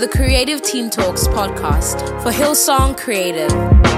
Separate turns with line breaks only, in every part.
the Creative Teen Talks podcast for Hillsong Creative.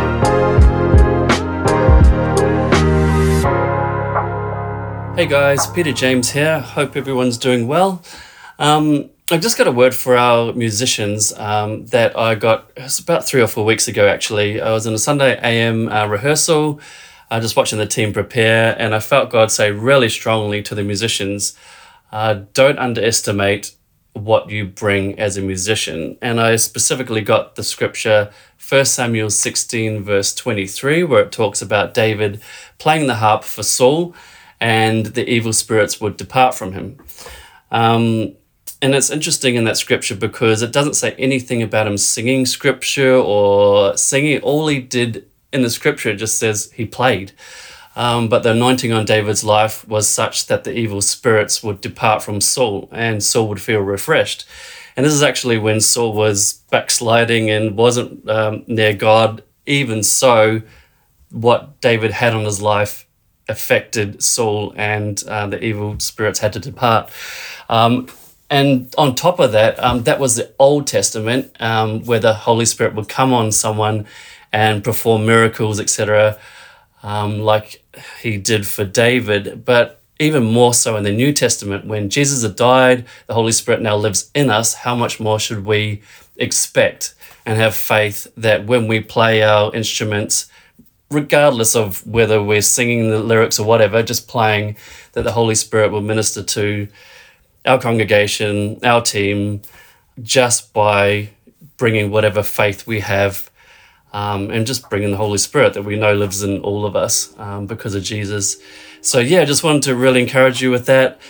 Hey guys, Peter James here. Hope everyone's doing well. I've just got a word for our musicians that I got, it was about 3 or 4 weeks ago actually. I was in a Sunday AM rehearsal, just watching the team prepare, and I felt God say really strongly to the musicians, don't underestimate what you bring as a musician. And I specifically got the scripture 1 Samuel 16 verse 23, where it talks about David playing the harp for Saul and the evil spirits would depart from him. And it's interesting in that scripture because it doesn't say anything about him singing scripture or singing. All he did in the scripture just says he played. But the anointing on David's life was such that the evil spirits would depart from Saul and Saul would feel refreshed. And this is actually when Saul was backsliding and wasn't near God. Even so, what David had on his life affected Saul, and the evil spirits had to depart. And on top of that, that was the Old Testament, where the Holy Spirit would come on someone and perform miracles, etc., like he did for David. But even more so in the New Testament, when Jesus had died, the Holy Spirit now lives in us. How much more should we expect and have faith that when we play our instruments, regardless of whether we're singing the lyrics or whatever, just playing, that the Holy Spirit will minister to our congregation, our team, just by bringing whatever faith we have, and just bringing the Holy Spirit that we know lives in all of us because of Jesus. So yeah, just wanted to really encourage you with that.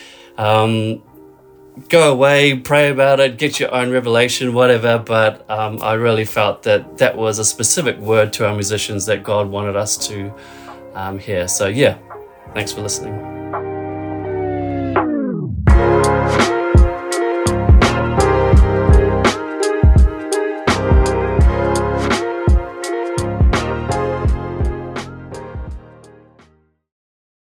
Go away, pray about it, get your own revelation, whatever. But I really felt that that was a specific word to our musicians that God wanted us to hear. So yeah, thanks for listening.